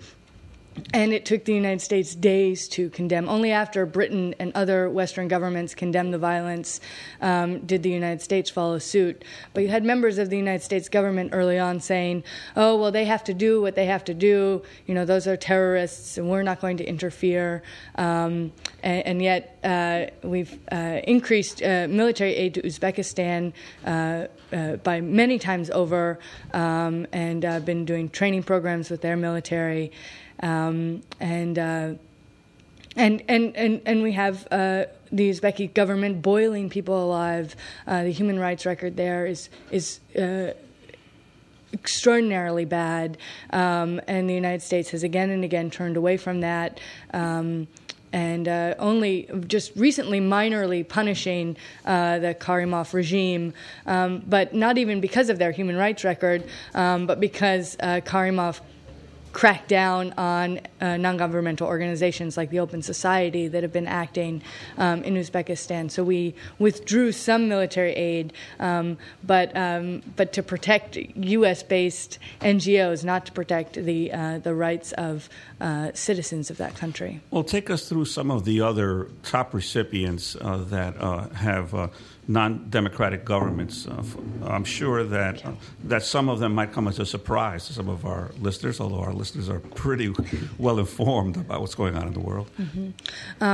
And it took the United States days to condemn. Only after Britain and other Western governments condemned the violence um, did the United States follow suit. But you had members of the United States government early on saying, oh, well, they have to do what they have to do. You know, those are terrorists, and we're not going to interfere. Um, and, and yet uh, we've uh, increased uh, military aid to Uzbekistan uh, uh, by many times over, um, and uh, been doing training programs with their military. Um, and, uh, and and and and we have uh, the Uzbeki government boiling people alive. Uh, the human rights record there is is uh, extraordinarily bad, um, and the United States has again and again turned away from that. Um, and uh, only just recently minorly punishing uh, the Karimov regime, um, but not even because of their human rights record, um, but because uh, Karimov crack down on uh, non-governmental organizations like the Open Society that have been acting um, in Uzbekistan. So we withdrew some military aid, um, but um, but to protect U S-based N G Os, not to protect the uh, the rights of uh, citizens of that country. Well, take us through some of the other top recipients uh, that uh, have uh, non-democratic governments. Uh, I'm sure that uh, that some of them might come as a surprise to some of our listeners, although our listeners are pretty well informed about what's going on in the world. Mm-hmm. Um,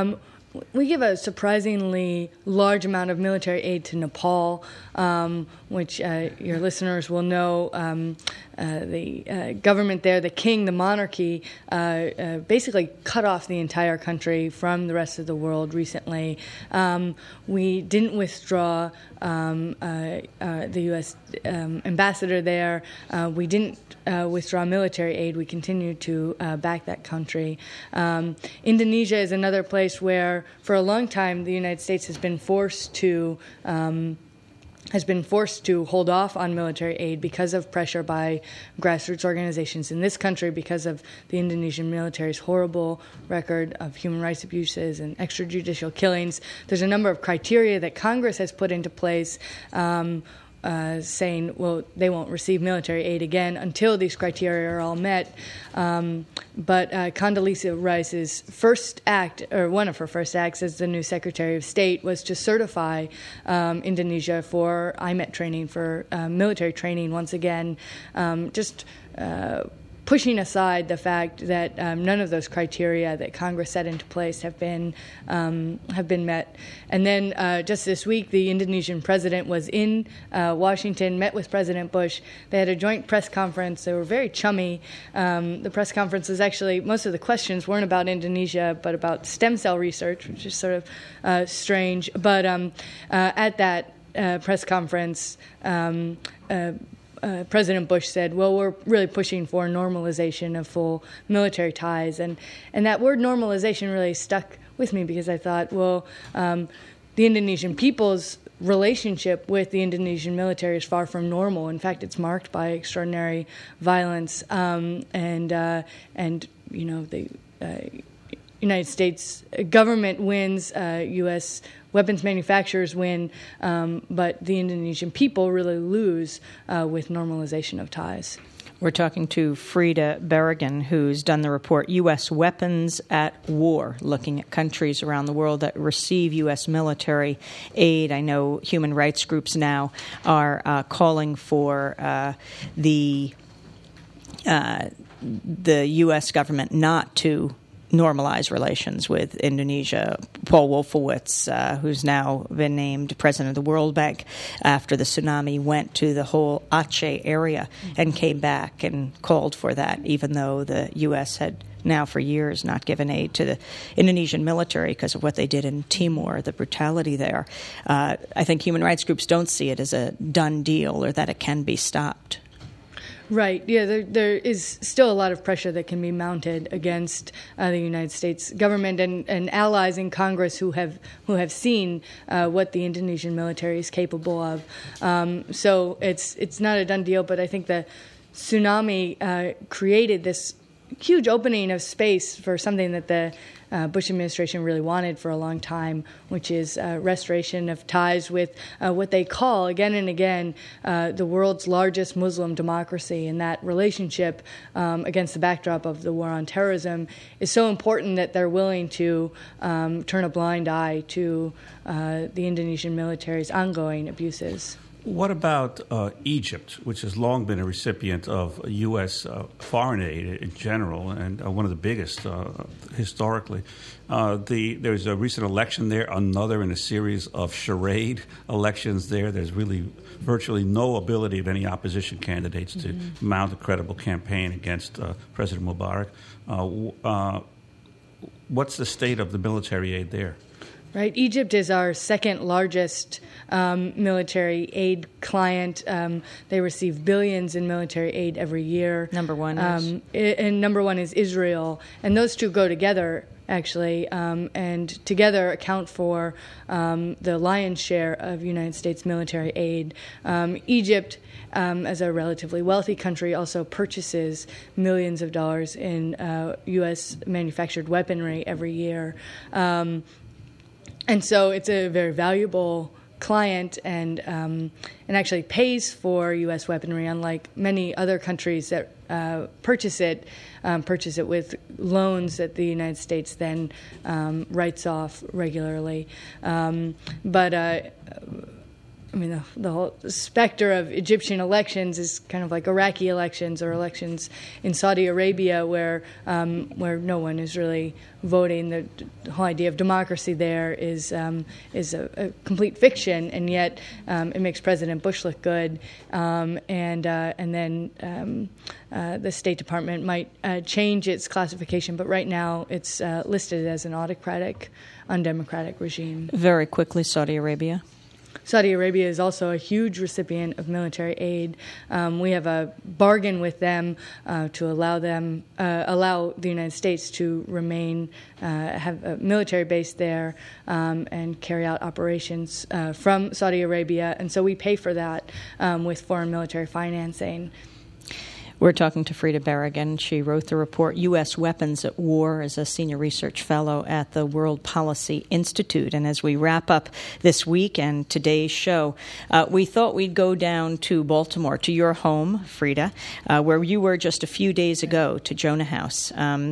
we give a surprisingly large amount of military aid to Nepal, um, which uh, your listeners will know. Um, uh, the uh, government there, the king, the monarchy, uh, uh, basically cut off the entire country from the rest of the world recently. Um, we didn't withdraw um, uh, uh, the U S um, ambassador there. Uh, we didn't uh, withdraw military aid. We continue to uh, back that country. Um, Indonesia is another place where, for a long time, the United States has been forced to um, has been forced to hold off on military aid because of pressure by grassroots organizations in this country, because of the Indonesian military's horrible record of human rights abuses and extrajudicial killings. There's a number of criteria that Congress has put into place um, Uh, saying, well, they won't receive military aid again until these criteria are all met. Um, but uh, Condoleezza Rice's first act, or one of her first acts as the new Secretary of State, was to certify um, Indonesia for I M E T training, for uh, military training once again, um, just uh, pushing aside the fact that um, none of those criteria that Congress set into place have been um, have been met. And then uh, just this week, the Indonesian president was in uh, Washington, met with President Bush. They had a joint press conference. They were very chummy. Um, the press conference was actually, most of the questions weren't about Indonesia, but about stem cell research, which is sort of uh, strange. But um, uh, at that uh, press conference, um, uh, Uh, President Bush said, well, we're really pushing for normalization of full military ties. And, and that word normalization really stuck with me, because I thought, well, um, the Indonesian people's relationship with the Indonesian military is far from normal. In fact, it's marked by extraordinary violence. Um, and, uh, and, you know, the uh, United States government wins, uh, U S weapons manufacturers win, um, but the Indonesian people really lose uh, with normalization of ties. We're talking to Frida Berrigan, who's done the report U S Weapons at War, looking at countries around the world that receive U S military aid. I know human rights groups now are uh, calling for uh, the uh, the U S government not to normalize relations with Indonesia. Paul Wolfowitz, uh, who's now been named president of the World Bank after the tsunami, went to the whole Aceh area and came back and called for that, even though the U S had now for years not given aid to the Indonesian military because of what they did in Timor, the brutality there. Uh, I think human rights groups don't see it as a done deal or that it can be stopped. Right. Yeah, there, there is still a lot of pressure that can be mounted against uh, the United States government and, and allies in Congress who have who have seen uh, what the Indonesian military is capable of. Um, so it's it's not a done deal, but I think the tsunami uh, created this huge opening of space for something that the uh, Bush administration really wanted for a long time, which is uh, restoration of ties with uh, what they call, again and again, uh, the world's largest Muslim democracy. And that relationship um, against the backdrop of the war on terrorism is so important that they're willing to um, turn a blind eye to uh, the Indonesian military's ongoing abuses. What about uh, Egypt, which has long been a recipient of U S uh, foreign aid in general, and uh, one of the biggest uh, historically? Uh, the, there's a recent election there, another in a series of charade elections there. There's really virtually no ability of any opposition candidates to mm-hmm. mount a credible campaign against uh, President Mubarak. Uh, uh, what's the state of the military aid there? Right. Egypt is our second largest um, military aid client. Um, they receive billions in military aid every year. Number one um, is? And number one is Israel. And those two go together, actually, um, and together account for um, the lion's share of United States military aid. Um, Egypt, um, as a relatively wealthy country, also purchases millions of dollars in uh, U S manufactured weaponry every year. Um, And so it's a very valuable client and um, and actually pays for U S weaponry, unlike many other countries that uh, purchase it, um, purchase it with loans that the United States then um, writes off regularly. Um, but uh, I mean, the, the whole specter of Egyptian elections is kind of like Iraqi elections or elections in Saudi Arabia, where um, where no one is really voting. The, the whole idea of democracy there is um, is a, a complete fiction, and yet um, it makes President Bush look good. Um, and uh, and then um, uh, the State Department might uh, change its classification, but right now it's uh, listed as an autocratic, undemocratic regime. Very quickly, Saudi Arabia. Saudi Arabia is also a huge recipient of military aid. Um, we have a bargain with them uh, to allow them uh, allow the United States to remain uh, have a military base there um, and carry out operations uh, from Saudi Arabia, and so we pay for that um, with foreign military financing. We're talking to Frida Berrigan. She wrote the report, U S Weapons at War, as a senior research fellow at the World Policy Institute. And as we wrap up this week and today's show, uh, we thought we'd go down to Baltimore, to your home, Frida, uh, where you were just a few days ago, to Jonah House. Um,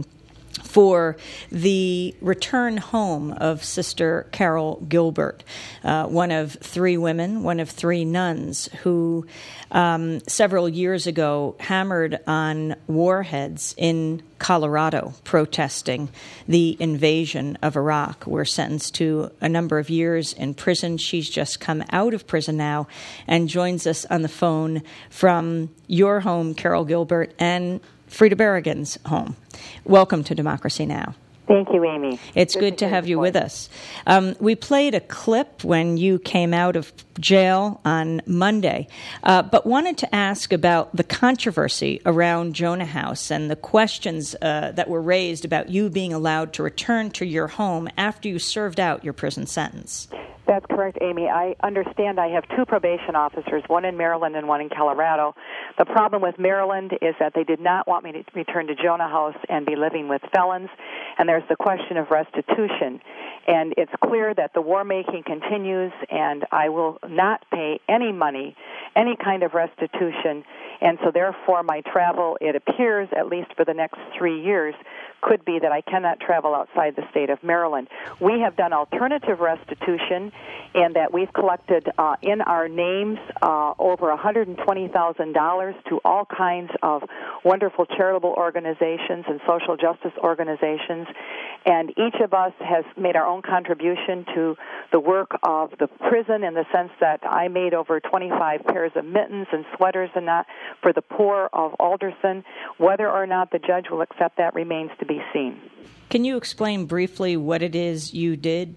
for the return home of Sister Carol Gilbert, uh, one of three women, one of three nuns, who um, several years ago hammered on warheads in Colorado protesting the invasion of Iraq. Were sentenced to a number of years in prison. She's just come out of prison now and joins us on the phone from your home, Carol Gilbert, and Frida Berrigan's home. Welcome to Democracy Now! Thank you, Amy. It's good, good to, to have you with us. Um, we played a clip when you came out of jail on Monday, uh, but wanted to ask about the controversy around Jonah House and the questions uh, that were raised about you being allowed to return to your home after you served out your prison sentence. That's correct, Amy. I understand I have two probation officers, one in Maryland and one in Colorado. The problem with Maryland is that they did not want me to return to Jonah House and be living with felons, and there's the question of restitution. And it's clear that the war-making continues, and I will not pay any money, any kind of restitution, and so therefore my travel, it appears, at least for the next three years, could be that I cannot travel outside the state of Maryland. We have done alternative restitution in that we've collected uh, in our names uh, over one hundred twenty thousand dollars to all kinds of wonderful charitable organizations and social justice organizations, and each of us has made our own contribution to the work of the prison in the sense that I made over twenty-five pairs of mittens and sweaters and that for the poor of Alderson. Whether or not the judge will accept that remains to be seen. Can you explain briefly what it is you did?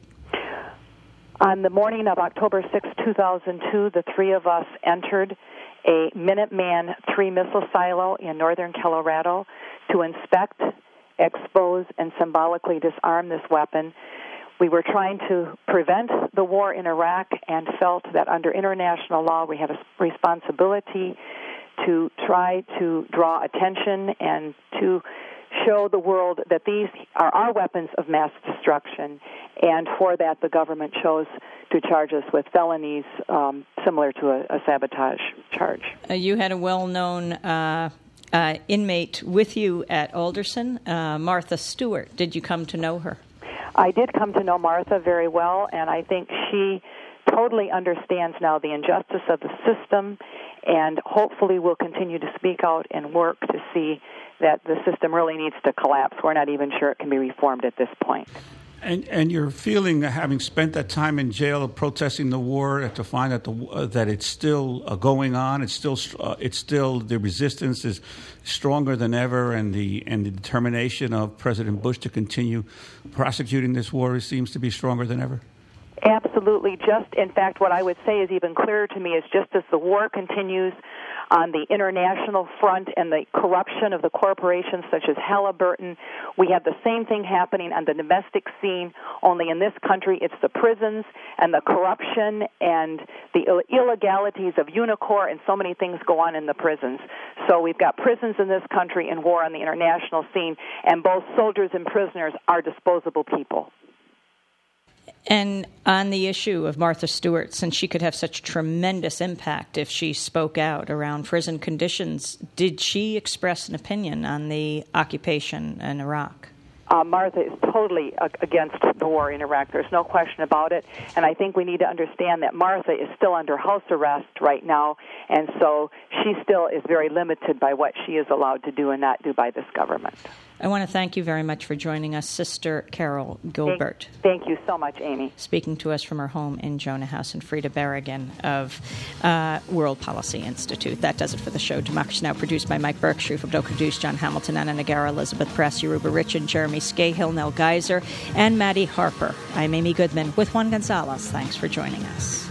On the morning of October sixth, two thousand two, the three of us entered a Minuteman three missile silo in northern Colorado to inspect, expose, and symbolically disarm this weapon. We were trying to prevent the war in Iraq and felt that under international law we have a responsibility to try to draw attention and to show the world that these are our weapons of mass destruction, and for that the government chose to charge us with felonies um, similar to a, a sabotage charge. Uh, you had a well-known uh, uh, inmate with you at Alderson, uh, Martha Stewart. Did you come to know her? I did come to know Martha very well, and I think she totally understands now the injustice of the system, and hopefully will continue to speak out and work to see that the system really needs to collapse. We're not even sure it can be reformed at this point. And and your feeling, having spent that time in jail protesting the war, to find that the uh, that it's still uh, going on, it's still uh, it's still the resistance is stronger than ever, and the and the determination of President Bush to continue prosecuting this war seems to be stronger than ever. Absolutely. Just, in fact, what I would say is even clearer to me is just as the war continues on the international front and the corruption of the corporations such as Halliburton, we have the same thing happening on the domestic scene, only in this country it's the prisons and the corruption and the illegalities of Unicor, and so many things go on in the prisons. So we've got prisons in this country and war on the international scene, and both soldiers and prisoners are disposable people. And on the issue of Martha Stewart, since she could have such tremendous impact if she spoke out around prison conditions, did she express an opinion on the occupation in Iraq? uh, Martha is totally uh, against the war in Iraq. There's no question about it. And I think we need to understand that Martha is still under house arrest right now, and so she still is very limited by what she is allowed to do and not do by this government. I want to thank you very much for joining us, Sister Carol Gilbert. Thank, thank you so much, Amy. Speaking to us from her home in Jonah House, and Frida Berrigan of uh, World Policy Institute. That does it for the show. Democracy Now! Produced by Mike Burke, Sharif Abdel-Quddus, John Hamilton, Anna Nagara, Elizabeth Press, Yoruba Richard, Jeremy Scahill, Nell Geiser, and Maddie Harper. I'm Amy Goodman with Juan Gonzalez. Thanks for joining us.